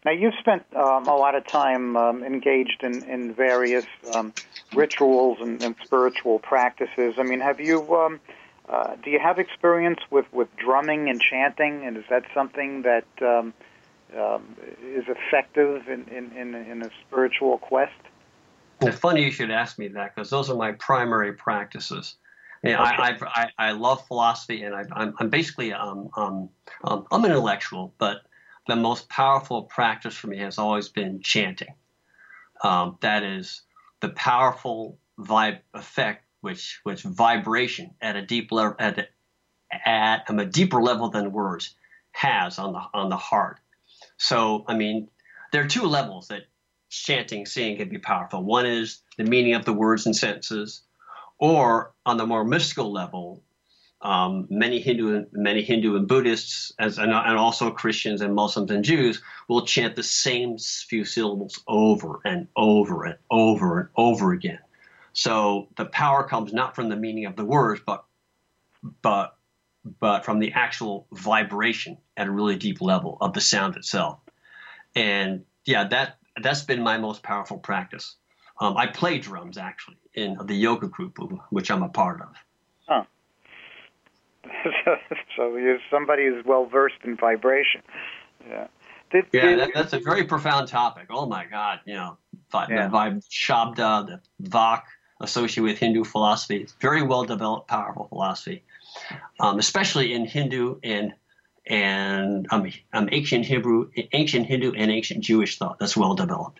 Now, you've spent um, a lot of time um, engaged in, in various um, rituals and, and spiritual practices. I mean, have you, um, uh, do you have experience with, with drumming and chanting, and is that something that um, um, is effective in, in, in, in a spiritual quest? It's funny you should ask me that, because those are my primary practices. Yeah, I, I I love philosophy, and I, I'm I'm basically um, um um I'm an intellectual, but the most powerful practice for me has always been chanting. Um, that is the powerful vibe effect, which which vibration at a deep level, at a, at um, a deeper level than words has on the on the heart. So I mean, there are two levels that chanting, singing can be powerful. One is the meaning of the words and sentences. Or on the more mystical level, um, many Hindu, many Hindu and Buddhists, as and, and also Christians and Muslims and Jews, will chant the same few syllables over and over and over and over again. So the power comes not from the meaning of the words, but but but from the actual vibration at a really deep level of the sound itself. And yeah, that that's been my most powerful practice. Um, I play drums, actually, in the yoga group, which I'm a part of. Huh. So you're somebody who's well-versed in vibration. Yeah. Did, yeah, did, that, that's a very profound topic. Oh, my God. You know, the, yeah. the vibe, Shabda, the Vak associated with Hindu philosophy. It's very well-developed, powerful philosophy, um, especially in Hindu and and um, um, ancient Hebrew, ancient Hindu and ancient Jewish thought. That's well-developed.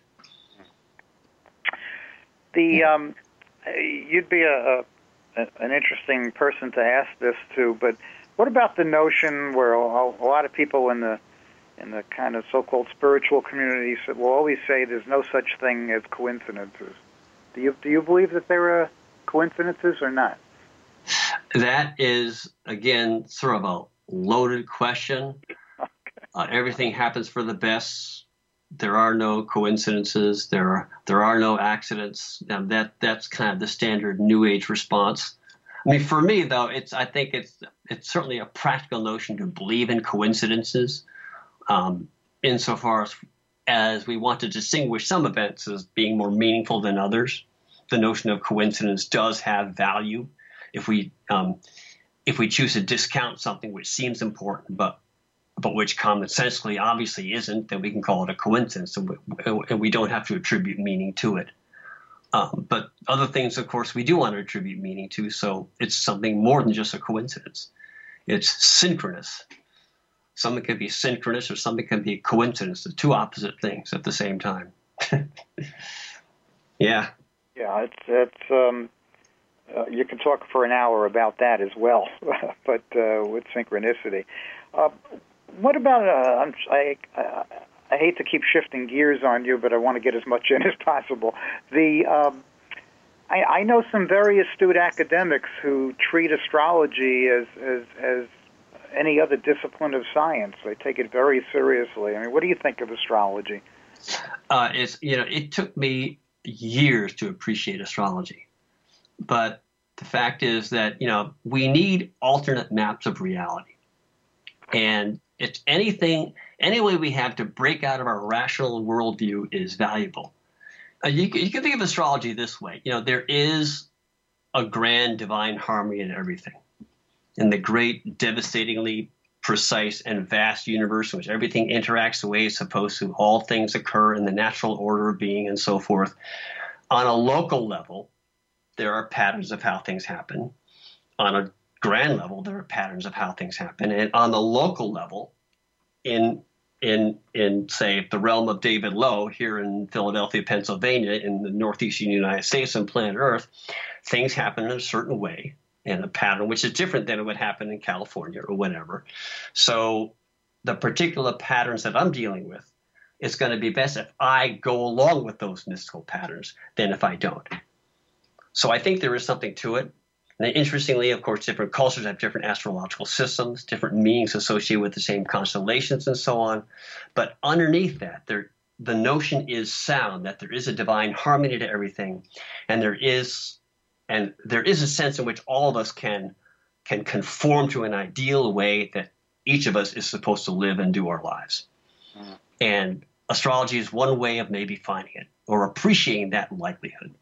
The um, you'd be a, a an interesting person to ask this to, but what about the notion where a, a lot of people in the in the kind of so-called spiritual communities will always say there's no such thing as coincidences? Do you do you believe that there are coincidences or not? That is again sort of a loaded question. Okay. Uh, everything happens for the best. There are no coincidences. There are there are no accidents. Um, that that's kind of the standard New Age response. I mean, for me though, it's I think it's it's certainly a practical notion to believe in coincidences, um, insofar as as we want to distinguish some events as being more meaningful than others. The notion of coincidence does have value if we um, if we choose to discount something which seems important, but but which commonsensically obviously isn't, then we can call it a coincidence, and we, and we don't have to attribute meaning to it. Um, but other things, of course, we do want to attribute meaning to, so it's something more than just a coincidence. It's synchronous. Something can be synchronous or something can be a coincidence, the two opposite things at the same time. Yeah. Yeah, it's, it's um, uh, you can talk for an hour about that as well, but uh, with synchronicity. Uh, What about, uh, I'm, I, I, I hate to keep shifting gears on you, but I want to get as much in as possible. The um, I, I know some very astute academics who treat astrology as, as, as any other discipline of science. They take it very seriously. I mean, what do you think of astrology? Uh, it's, you know, it took me years to appreciate astrology. But the fact is that, you know, we need alternate maps of reality. And it's anything, any way we have to break out of our rational worldview is valuable. Uh, you, you can think of astrology this way. You know, there is a grand divine harmony in everything. In the great, devastatingly precise and vast universe in which everything interacts the way it's supposed to, all things occur in the natural order of being and so forth. On a local level, there are patterns of how things happen. On a grand level, there are patterns of how things happen. And on the local level, in in in say the realm of David Lowe here in Philadelphia, Pennsylvania, in the northeastern United States and planet Earth, things happen in a certain way, in a pattern which is different than it would happen in California or whatever. So the particular patterns that I'm dealing with, it's going to be best if I go along with those mystical patterns than if I don't. So I think there is something to it. And interestingly, of course, different cultures have different astrological systems, different meanings associated with the same constellations and so on. But underneath that, there, the notion is sound, that there is a divine harmony to everything. And there is and there is a sense in which all of us can, can conform to an ideal way that each of us is supposed to live and do our lives. Mm. And astrology is one way of maybe finding it or appreciating that likelihood.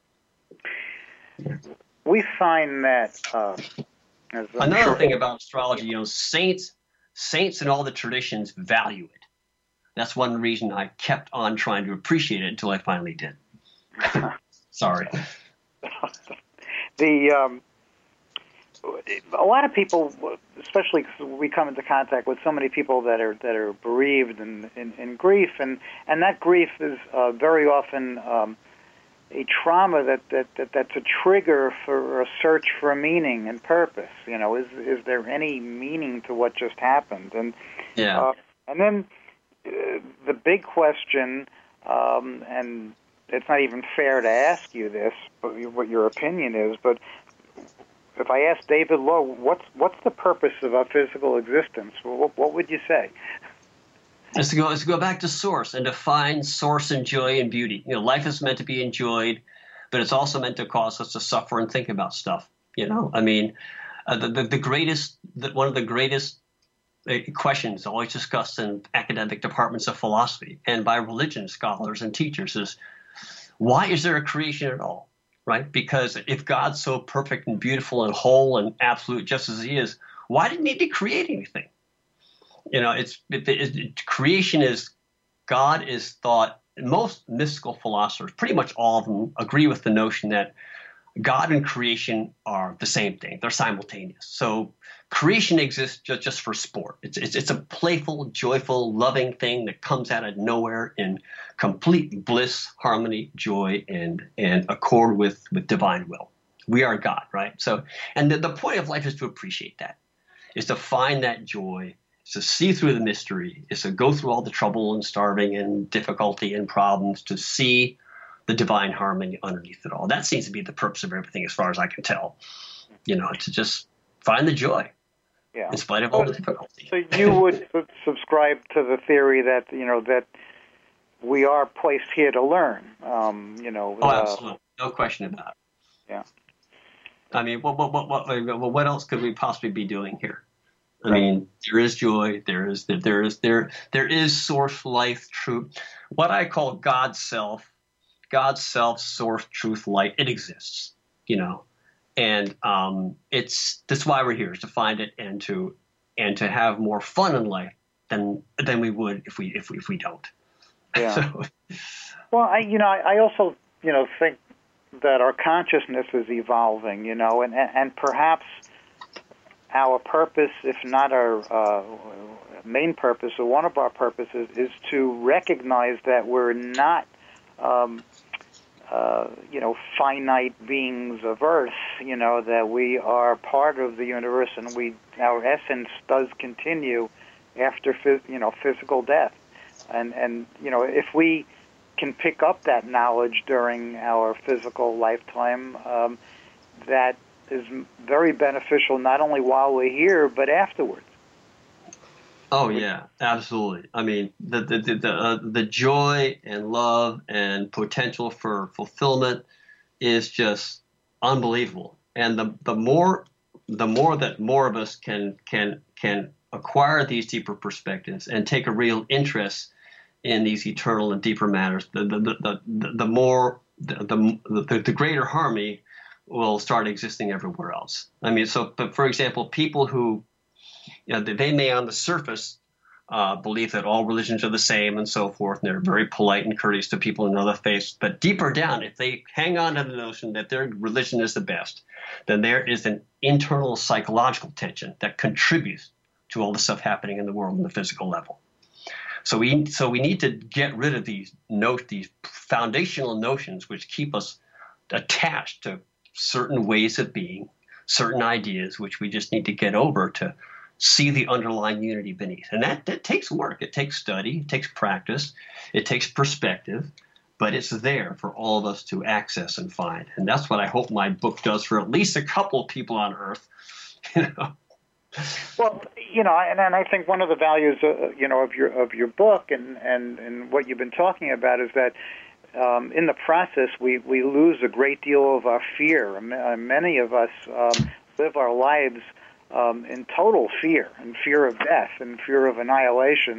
We find that uh, as another sure thing about astrology, you know, saints, saints and all the traditions value it. That's one reason I kept on trying to appreciate it until I finally did. Sorry. The um, a lot of people, especially 'cause we come into contact with so many people that are that are bereaved and in, in grief, and, and that grief is uh, very often um, a trauma that, that, that that's a trigger for a search for a meaning and purpose. You know, is is there any meaning to what just happened? And yeah, uh, and then uh, the big question, um, and it's not even fair to ask you this, but what your opinion is, but if I ask David Lowe, what's what's the purpose of our physical existence? What, what would you say? It's to go. It's to go back to source and to find source and joy and beauty. You know, life is meant to be enjoyed, but it's also meant to cause us to suffer and think about stuff. You know, I mean, uh, the, the the greatest, the, one of the greatest questions always discussed in academic departments of philosophy and by religion scholars and teachers is, why is there a creation at all? Right? Because if God's so perfect and beautiful and whole and absolute just as he is, why didn't he need to create anything? You know, it's it, it, it, creation is, God is thought, most mystical philosophers, pretty much all of them, agree with the notion that God and creation are the same thing. They're simultaneous. So creation exists just, just for sport. It's, it's, it's a playful, joyful, loving thing that comes out of nowhere in complete bliss, harmony, joy, and, and accord with, with divine will. We are God, right? So, and the, the point of life is to appreciate that, is to find that joy, is to see through the mystery, is to go through all the trouble and starving and difficulty and problems to see the divine harmony underneath it all. That seems to be the purpose of everything as far as I can tell, you know, to just find the joy. Yeah. In spite of all the difficulty. So you would subscribe to the theory that, you know, that we are placed here to learn, um, you know. Oh, absolutely. Uh, no question about it. Yeah. I mean, what, what, what, what, what else could we possibly be doing here? I right. mean, there is joy. There is, there is, there, there is source, life, truth. What I call God's self, God's self, source, truth, light, it exists, you know. And um, it's that's why we're here, is to find it and to and to have more fun in life than than we would if we if we if we don't. Yeah. So, well, I you know I, I also you know think that our consciousness is evolving, you know, and and perhaps our purpose, if not our uh, main purpose, or one of our purposes, is to recognize that we're not. Um, Uh, you know, finite beings of Earth, you know, that we are part of the universe, and we, our essence does continue after, you know, physical death. And, and, you know, if we can pick up that knowledge during our physical lifetime, um, that is very beneficial not only while we're here, but afterwards. Oh yeah, absolutely. I mean, the the the the, uh, the joy and love and potential for fulfillment is just unbelievable. And the the more the more that more of us can can can acquire these deeper perspectives and take a real interest in these eternal and deeper matters, the the the the, the more the, the the the greater harmony will start existing everywhere else. I mean, so but for example, people who You know, they may on the surface uh, believe that all religions are the same and so forth, and they're very polite and courteous to people in other faiths. But deeper down, if they hang on to the notion that their religion is the best, then there is an internal psychological tension that contributes to all the stuff happening in the world on the physical level. So we so we need to get rid of these note these foundational notions which keep us attached to certain ways of being, certain ideas, which we just need to get over to see the underlying unity beneath. And that, that takes work. It takes study. It takes practice. It takes perspective. But it's there for all of us to access and find. And that's what I hope my book does for at least a couple of people on Earth. You know? Well, you know, and, and I think one of the values, uh, you know, of your of your book and, and, and what you've been talking about is that um, in the process we, we lose a great deal of our fear. Many of us um, live our lives Um, in total fear, and fear of death, and fear of annihilation,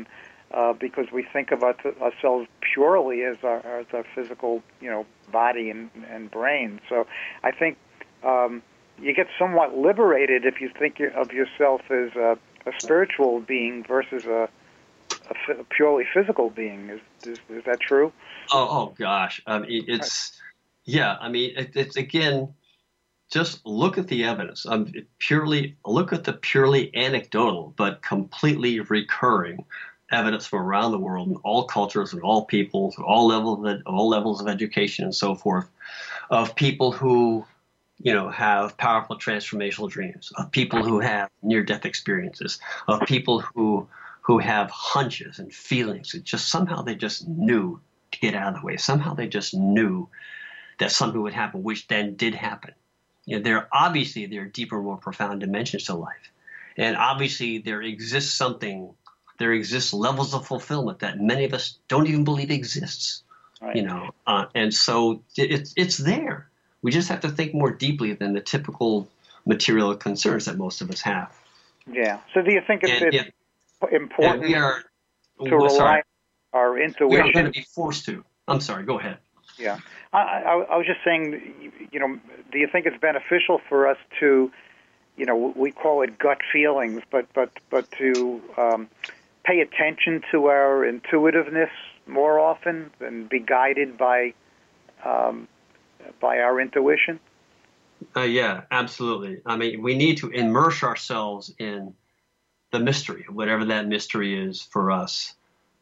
uh, because we think about ourselves purely as our, as our physical, you know, body and, and brain. So I think um, you get somewhat liberated if you think of yourself as a, a spiritual being versus a, a, a purely physical being. Is, is is that true? Oh, oh gosh, um, it, it's yeah. I mean, it, it's again, just look at the evidence. Um, purely look at the purely anecdotal but completely recurring evidence from around the world in all cultures and all peoples, all levels of all levels of education and so forth, of people who, you know, have powerful transformational dreams, of people who have near-death experiences, of people who who have hunches and feelings that just somehow they just knew to get out of the way. Somehow they just knew that something would happen, which then did happen. You know, there obviously there are deeper, more profound dimensions to life, and obviously there exists something. There exists levels of fulfillment that many of us don't even believe exists. Right. You know, uh, and so it's it's there. We just have to think more deeply than the typical material concerns that most of us have. Yeah. So do you think it's, and, it's yeah, important we are, to rely sorry. on our intuition? We are going to be forced to. I'm sorry. Go ahead. Yeah. I, I, I was just saying, you know, do you think it's beneficial for us to, you know, we call it gut feelings, but but but to um, pay attention to our intuitiveness more often and be guided by um, by our intuition? Uh, yeah, absolutely. I mean, we need to immerse ourselves in the mystery, whatever that mystery is for us.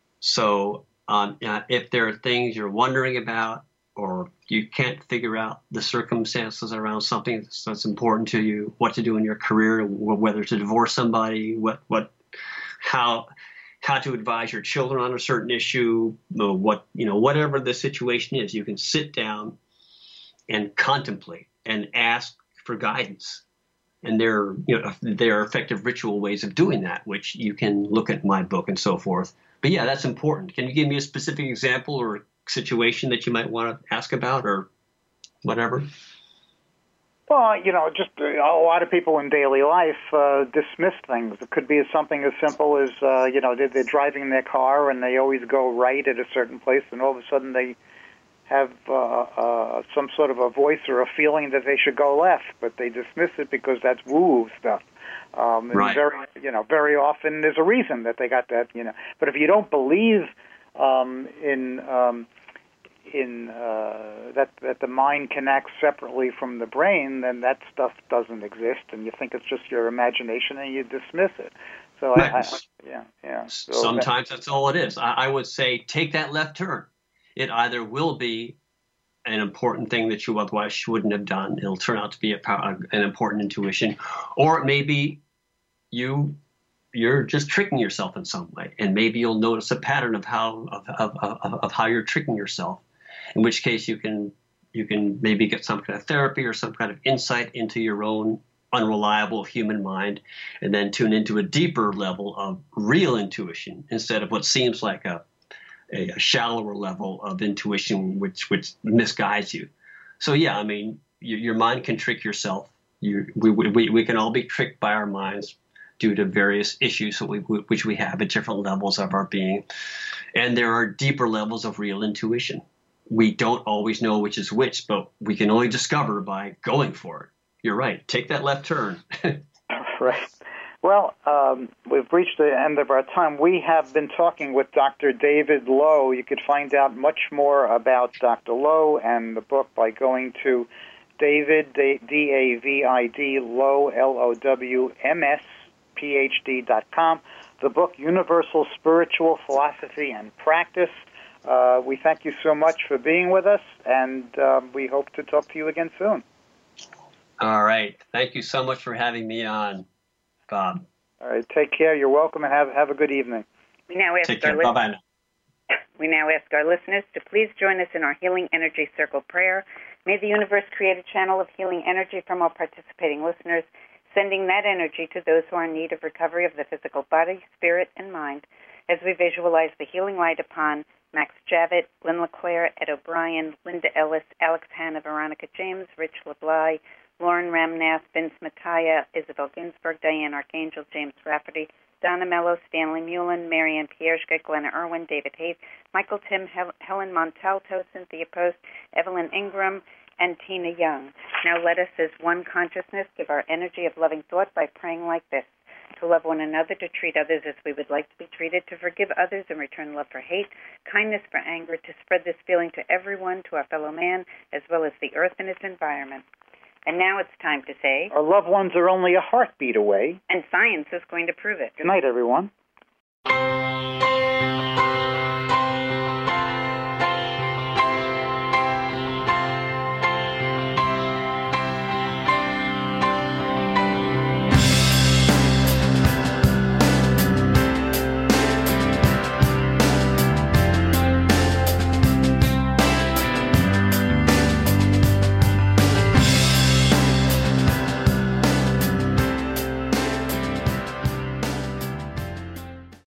So um, uh, if there are things you're wondering about or you can't figure out the circumstances around something that's, that's important to you, what to do in your career, whether to divorce somebody, what, what, how, how to advise your children on a certain issue, what, you know, whatever the situation is, you can sit down and contemplate and ask for guidance. And there, you know, there are effective ritual ways of doing that, which you can look at my book and so forth. But yeah, that's important. Can you give me a specific example or situation that you might want to ask about or whatever? Well, you know, just a lot of people in daily life uh, dismiss things. It could be something as simple as, uh, you know, they're, they're driving their car and they always go right at a certain place, and all of a sudden they have uh, uh, some sort of a voice or a feeling that they should go left, but they dismiss it because that's woo stuff. Um, and right. Very, you know, very often there's a reason that they got that, you know. But if you don't believe um, in um, in uh, that that the mind can act separately from the brain, then that stuff doesn't exist, and you think it's just your imagination, and you dismiss it. So, right. I, I, yeah, yeah. So Sometimes that, that's all it is. I, I would say take that left turn. It either will be an important thing that you otherwise wouldn't have done. It'll turn out to be a, an important intuition, or it may be you you're just tricking yourself in some way, and maybe you'll notice a pattern of how of of, of, of how you're tricking yourself. In which case, you can you can maybe get some kind of therapy or some kind of insight into your own unreliable human mind, and then tune into a deeper level of real intuition instead of what seems like a a, a shallower level of intuition, which which misguides you. So yeah, I mean, your, your mind can trick yourself. You, we, we we can all be tricked by our minds due to various issues that we, which we have at different levels of our being, and there are deeper levels of real intuition. We don't always know which is which, but we can only discover by going for it. You're right. Take that left turn. Right. Well, um, we've reached the end of our time. We have been talking with Doctor David Low. You could find out much more about Doctor Low and the book by going to David, D A V I D, Low, L O W, M S, P H D dot com. The book, Universal Spiritual Philosophy and Practice. Uh, we thank you so much for being with us, and uh, we hope to talk to you again soon. All right. Thank you so much for having me on, Bob. All right. Take care. You're welcome, and have have a good evening. We now ask Take our care. Bye-bye. We now ask our listeners to please join us in our Healing Energy Circle prayer. May the universe create a channel of healing energy from all participating listeners, sending that energy to those who are in need of recovery of the physical body, spirit, and mind, as we visualize the healing light upon Max Javit, Lynn LeClaire, Ed O'Brien, Linda Ellis, Alex Hanna, Veronica James, Rich LeBly, Lauren Ramnath, Vince Mattia, Isabel Ginsburg, Diane Archangel, James Rafferty, Donna Mello, Stanley Mullen, Marianne Pierschke, Glenna Irwin, David Hayes, Michael Tim, Hel- Helen Montalto, Cynthia Post, Evelyn Ingram, and Tina Young. Now let us, as one consciousness, give our energy of loving thought by praying like this: to love one another, to treat others as we would like to be treated, to forgive others and return love for hate, kindness for anger, to spread this feeling to everyone, to our fellow man, as well as the earth and its environment. And now it's time to say, our loved ones are only a heartbeat away. And science is going to prove it. Good night, everyone.